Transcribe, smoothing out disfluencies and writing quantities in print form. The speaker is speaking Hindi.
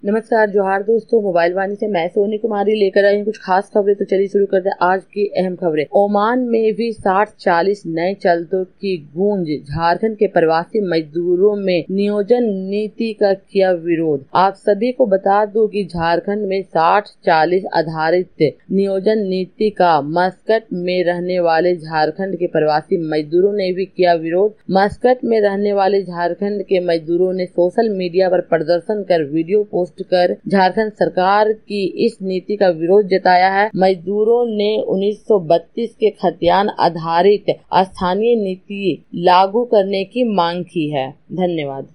नमस्कार जोहार दोस्तों, मोबाइल वाणी से मैं सोनी कुमारी लेकर आई हूँ कुछ खास खबरें। तो चलिए शुरू करते हैं आज की अहम खबरें। ओमान में भी 60-40 नए चलतों की गूंज। झारखंड के प्रवासी मजदूरों में नियोजन नीति का किया विरोध। आप सभी को बता दूं कि झारखंड में 60-40 आधारित नियोजन नीति का मस्कट में रहने वाले झारखंड के प्रवासी मजदूरों ने भी किया विरोध। मस्कट में रहने वाले झारखंड के मजदूरों ने सोशल मीडिया पर प्रदर्शन कर वीडियो पोस्ट कर झारखंड सरकार की इस नीति का विरोध जताया है। मजदूरों ने 1932 के खतियान आधारित स्थानीय नीति लागू करने की मांग की है। धन्यवाद।